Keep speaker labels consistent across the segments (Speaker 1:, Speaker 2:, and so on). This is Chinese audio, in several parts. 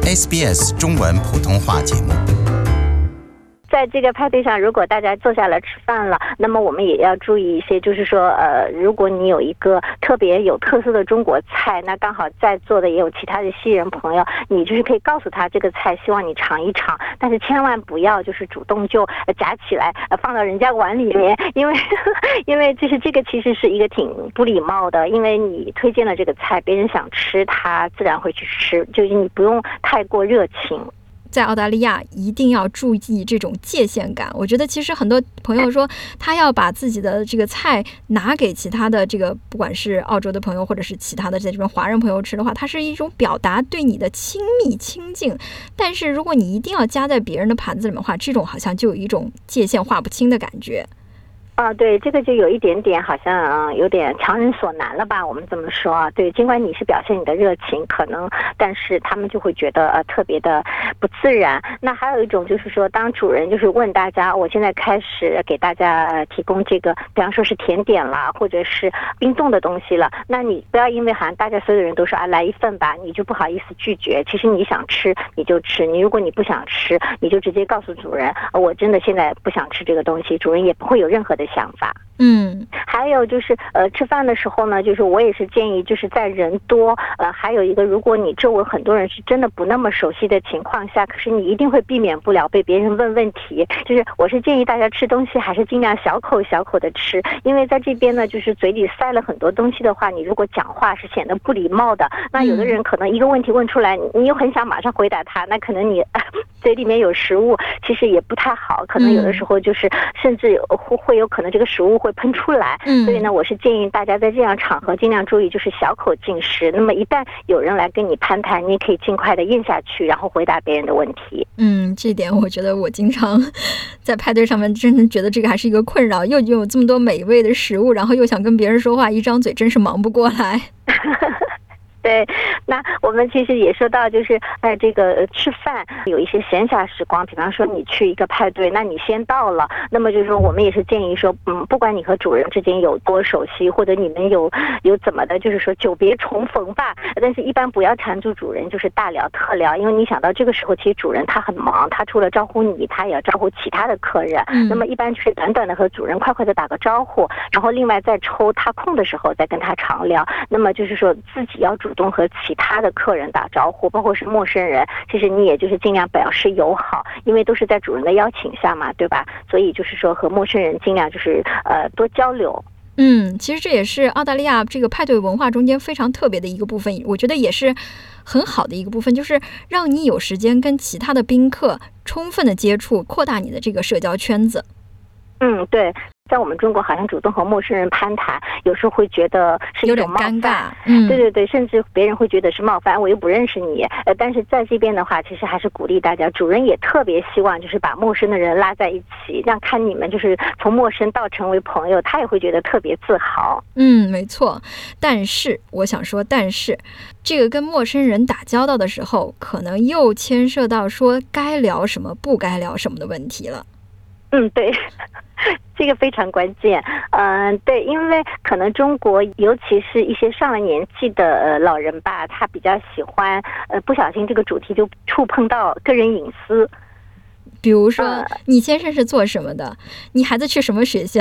Speaker 1: SBS 中文普通话节目。
Speaker 2: 在这个派对上，如果大家坐下来吃饭了，那么我们也要注意一些，就是说，如果你有一个特别有特色的中国菜，那刚好在座的也有其他的西人朋友，你就是可以告诉他这个菜，希望你尝一尝，但是千万不要就是主动就夹起来放到人家碗里面，因为就是这个其实是一个挺不礼貌的，因为你推荐了这个菜，别人想吃，他自然会去吃，就是你不用太过热情。
Speaker 3: 在澳大利亚一定要注意这种界限感。我觉得其实很多朋友说他要把自己的这个菜拿给其他的这个不管是澳洲的朋友或者是其他的在这边华人朋友吃的话，它是一种表达对你的亲密亲近。但是如果你一定要夹在别人的盘子里面的话，这种好像就有一种界限划不清的感觉。
Speaker 2: 对，这个就有一点点好像有点强人所难了吧，我们这么说啊。对，尽管你是表现你的热情，可能但是他们就会觉得特别的不自然。那还有一种就是说，当主人就是问大家，我现在开始给大家提供这个，比方说是甜点啦，或者是冰冻的东西了，那你不要因为好像大家所有的人都说来一份吧，你就不好意思拒绝。其实你想吃你就吃，如果你不想吃，你就直接告诉主人，我真的现在不想吃这个东西，主人也不会有任何的想法。还有就是吃饭的时候呢，就是我也是建议，就是在人多还有一个，如果你周围很多人是真的不那么熟悉的情况下，可是你一定会避免不了被别人问问题，就是我是建议大家吃东西还是尽量小口小口的吃，因为在这边呢，就是嘴里塞了很多东西的话，你如果讲话是显得不礼貌的。那有的人可能一个问题问出来，你又很想马上回答他，那可能你嘴里面有食物，其实也不太好，可能有的时候就是甚至会有可能这个食物会喷出来。所以呢，我是建议大家在这样场合尽量注意，就是小口进食。那么一旦有人来跟你攀谈，你也可以尽快的咽下去，然后回答别人的问题。
Speaker 3: 这点我觉得我经常在派对上面真的觉得这个还是一个困扰，又有这么多美味的食物，然后又想跟别人说话，一张嘴真是忙不过来。
Speaker 2: 对，那我们其实也说到，就是这个吃饭有一些闲暇时光，比方说你去一个派对，那你先到了，那么就是说我们也是建议说，不管你和主人之间有多熟悉，或者你们有怎么的，就是说久别重逢吧，但是一般不要缠住主人，就是大聊特聊，因为你想到这个时候其实主人他很忙，他除了招呼你，他也要招呼其他的客人。那么一般就是短短的和主人快快的打个招呼，然后另外再抽他空的时候再跟他长聊。那么就是说自己要主动和其他的客人打招呼，包括是陌生人，其实你也就是尽量表示友好，因为都是在主人的邀请下嘛，对吧？所以就是说和陌生人尽量就是多交流。
Speaker 3: 其实这也是澳大利亚这个派对文化中间非常特别的一个部分，我觉得也是很好的一个部分，就是让你有时间跟其他的宾客充分的接触，扩大你的这个社交圈子。
Speaker 2: 对，在我们中国好像主动和陌生人攀谈，有时候会觉得是一种冒犯，
Speaker 3: 有点尴尬。
Speaker 2: 对，甚至别人会觉得是冒犯，我又不认识你。但是在这边的话，其实还是鼓励大家，主人也特别希望就是把陌生的人拉在一起，让看你们就是从陌生到成为朋友，他也会觉得特别自豪。
Speaker 3: 没错。但是我想说，这个跟陌生人打交道的时候，可能又牵涉到说该聊什么不该聊什么的问题了。
Speaker 2: 对，这个非常关键。对，因为可能中国尤其是一些上了年纪的老人吧，他比较喜欢不小心这个主题就触碰到个人隐私。
Speaker 3: 比如说你先生是做什么的，你孩子去什么学校。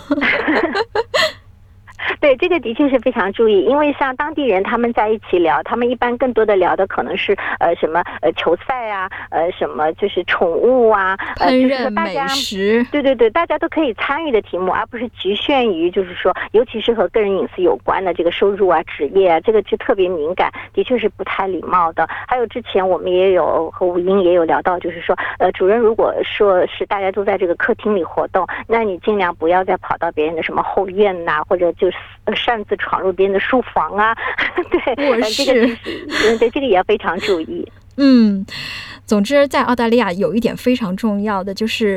Speaker 2: 对，这个的确是非常注意，因为像当地人他们在一起聊，他们一般更多的聊的可能是什么球赛啊，什么就是宠物啊，
Speaker 3: 烹饪美食。
Speaker 2: 对，大家都可以参与的题目，而不是局限于就是说，尤其是和个人隐私有关的这个收入啊、职业啊，这个就特别敏感，的确是不太礼貌的。还有之前我们也有和吴英也有聊到，就是说主人如果说是大家都在这个客厅里活动，那你尽量不要再跑到别人的什么后院呐，或者就是擅自闯入别人的书房啊。对，这个也要非常注意。
Speaker 3: 总之在澳大利亚有一点非常重要的就是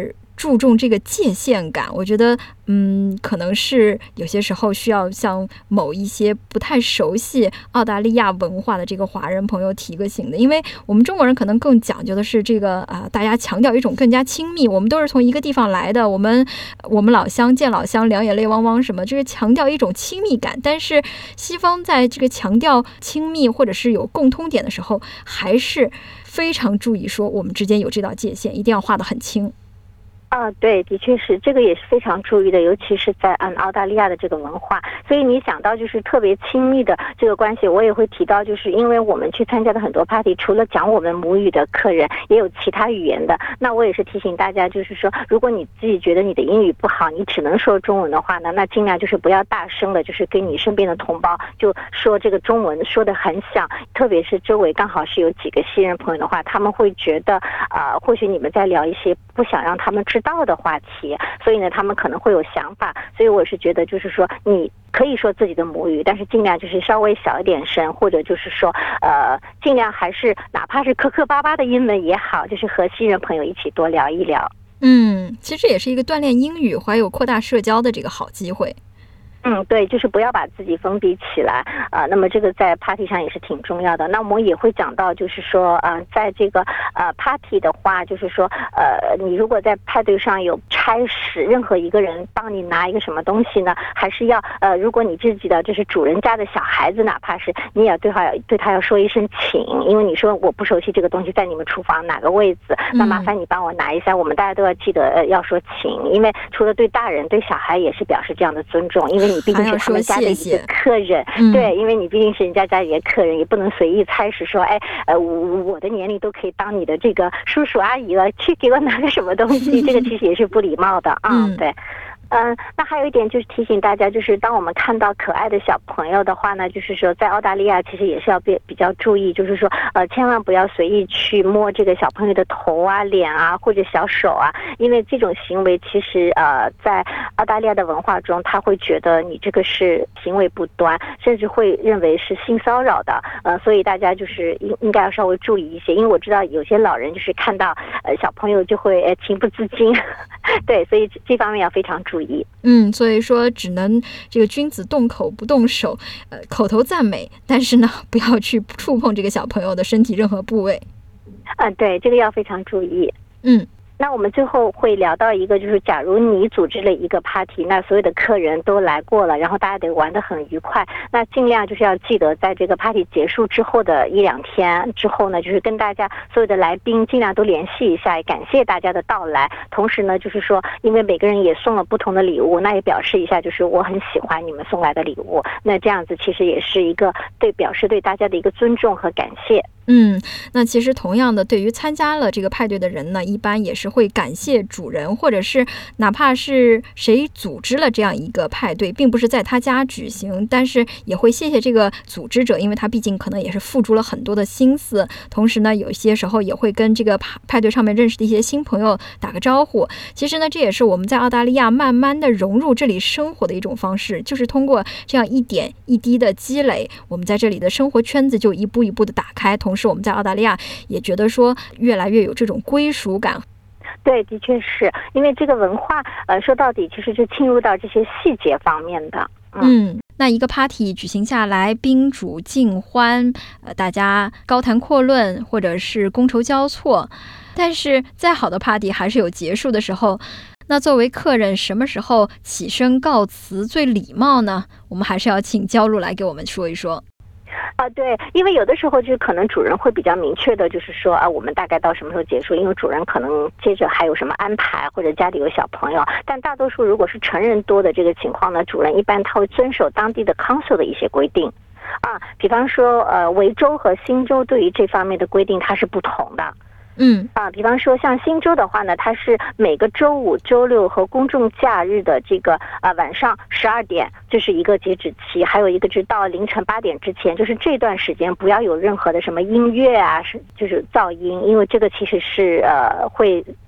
Speaker 3: 注重这个界限感。我觉得可能是有些时候需要向某一些不太熟悉澳大利亚文化的这个华人朋友提个醒的，因为我们中国人可能更讲究的是这个大家强调一种更加亲密，我们都是从一个地方来的，我们老乡见老乡，两眼泪汪汪什么，就是强调一种亲密感。但是西方在这个强调亲密或者是有共通点的时候，还是非常注意说我们之间有这道界限，一定要画得很清。
Speaker 2: 对，的确是，这个也是非常注意的，尤其是在澳大利亚的这个文化。所以你想到就是特别亲密的这个关系，我也会提到，就是因为我们去参加的很多 party， 除了讲我们母语的客人，也有其他语言的。那我也是提醒大家，就是说，如果你自己觉得你的英语不好，你只能说中文的话呢，那尽量就是不要大声的，就是跟你身边的同胞就说这个中文说得很响，特别是周围刚好是有几个西人朋友的话，他们会觉得或许你们在聊一些不想让他们知道的话题，所以呢他们可能会有想法。所以我是觉得就是说你可以说自己的母语，但是尽量就是稍微小一点声，或者就是说尽量还是哪怕是磕磕巴巴的英文也好，就是和西人朋友一起多聊一聊。
Speaker 3: 其实也是一个锻炼英语还有扩大社交的这个好机会。
Speaker 2: 对，就是不要把自己封闭起来那么这个在 party 上也是挺重要的。那我们也会讲到，就是说在这个party 的话，就是说你如果在派对上有差使任何一个人帮你拿一个什么东西呢，还是要如果你自己的就是主人家的小孩子，哪怕是你也要对他要说一声请，因为你说我不熟悉这个东西在你们厨房哪个位置，那麻烦你帮我拿一下。我们大家都要记得要说请，因为除了对大人对小孩也是表示这样的尊重，因为你毕竟是他们家的一个客人。对，因为你毕竟是人家里的客人，也不能随意差使说我的年龄都可以当你的这个叔叔阿姨了，去给我拿个什么东西，这个其实也是不礼貌的对。那还有一点就是提醒大家，就是当我们看到可爱的小朋友的话呢，就是说在澳大利亚其实也是要比较注意，就是说千万不要随意去摸这个小朋友的头脸或者小手因为这种行为其实在澳大利亚的文化中，他会觉得你这个是行为不端，甚至会认为是性骚扰的所以大家就是应该要稍微注意一些。因为我知道有些老人就是看到小朋友就会情不自禁对，所以这方面要非常注意。
Speaker 3: 所以说只能这个君子动口不动手，口头赞美，但是呢不要去触碰这个小朋友的身体任何部位。
Speaker 2: 对，这个要非常注意。那我们最后会聊到一个，就是假如你组织了一个 party， 那所有的客人都来过了，然后大家得玩得很愉快，那尽量就是要记得在这个 party 结束之后的1-2天之后呢，就是跟大家所有的来宾尽量都联系一下，感谢大家的到来。同时呢，就是说因为每个人也送了不同的礼物，那也表示一下就是我很喜欢你们送来的礼物，那这样子其实也是一个表示对大家的一个尊重和感谢。
Speaker 3: 那其实同样的，对于参加了这个派对的人呢，一般也是会感谢主人，或者是哪怕是谁组织了这样一个派对，并不是在他家举行，但是也会谢谢这个组织者，因为他毕竟可能也是付出了很多的心思。同时呢，有些时候也会跟这个派对上面认识的一些新朋友打个招呼。其实呢，这也是我们在澳大利亚慢慢的融入这里生活的一种方式，就是通过这样一点一滴的积累，我们在这里的生活圈子就一步一步的打开。同时我们在澳大利亚也觉得说越来越有这种归属感。
Speaker 2: 对，的确是因为这个文化说到底其实就侵入到这些细节方面的。
Speaker 3: 那一个 party 举行下来，宾主尽欢，大家高谈阔论，或者是觥筹交错，但是再好的 party 还是有结束的时候。那作为客人，什么时候起身告辞最礼貌呢？我们还是要请焦露来给我们说一说。
Speaker 2: 对，因为有的时候就是可能主人会比较明确的，就是说我们大概到什么时候结束，因为主人可能接着还有什么安排，或者家里有小朋友。但大多数如果是成人多的这个情况呢，主人一般他会遵守当地的 council 的一些规定比方说维州和新州对于这方面的规定它是不同的。比方说像新州的话呢，它是每个周五、周六和公众假日的这个晚上12点，这是一个截止期，还有一个就是到凌晨8点之前，就是这段时间不要有任何的什么音乐就是噪音，因为这个其实是会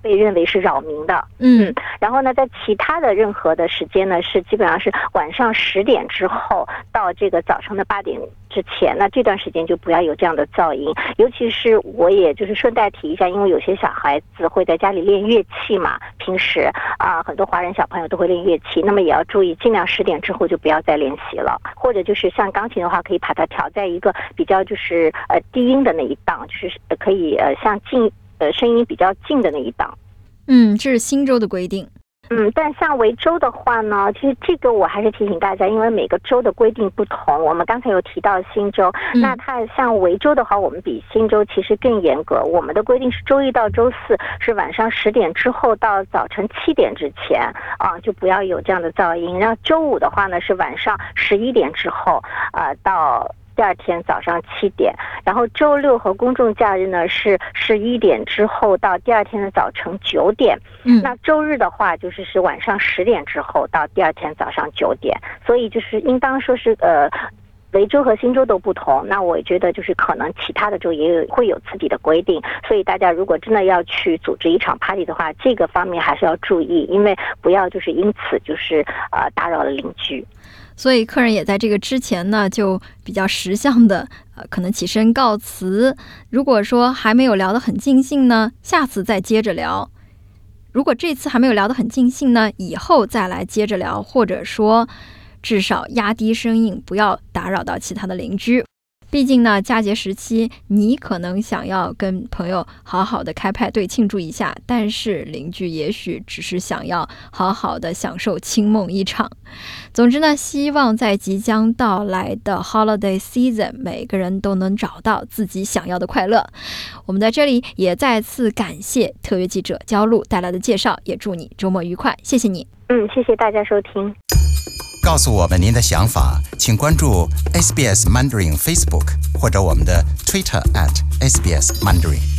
Speaker 2: 被认为是扰民的。然后呢，在其他的任何的时间呢，是基本上是晚上10点之后到这个早上的8点之前，那这段时间就不要有这样的噪音。尤其是我也就是顺带提一下，因为有些小孩子会在家里练乐器嘛，平时很多华人小朋友都会练乐器，那么也要注意，尽量10点之后就不要再练习了。或者就是像钢琴的话，可以把它调在一个比较就是低音的那一档，就是可以像声音比较近的那一档。
Speaker 3: 这是新州的规定。
Speaker 2: 但像维州的话呢，其实这个我还是提醒大家，因为每个州的规定不同。我们刚才有提到新州，那它像维州的话，我们比新州其实更严格。我们的规定是周一到周四是晚上10点之后到早晨7点之前就不要有这样的噪音。然后周五的话呢，是晚上11点之后到第二天早上7点，然后周六和公众假日呢是11点之后到第二天的早晨9点。那周日的话就是晚上10点之后到第二天早上9点。所以就是应当说是维州和新州都不同，那我觉得就是可能其他的州也会有自己的规定，所以大家如果真的要去组织一场 party 的话，这个方面还是要注意，因为不要就是因此就是打扰了邻居。
Speaker 3: 所以客人也在这个之前呢，就比较识相的可能起身告辞。如果说还没有聊得很尽兴呢，下次再接着聊。如果这次还没有聊得很尽兴呢，以后再来接着聊，或者说至少压低声音，不要打扰到其他的邻居。毕竟呢，佳节时期，你可能想要跟朋友好好的开派对庆祝一下，但是邻居也许只是想要好好的享受清梦一场。总之呢，希望在即将到来的 Holiday Season， 每个人都能找到自己想要的快乐。我们在这里也再次感谢特约记者焦露带来的介绍，也祝你周末愉快，谢谢你。
Speaker 2: 谢谢大家收听。
Speaker 1: 告诉我们您的想法，请关注 SBS Mandarin Facebook 或者我们的 Twitter @SBS Mandarin。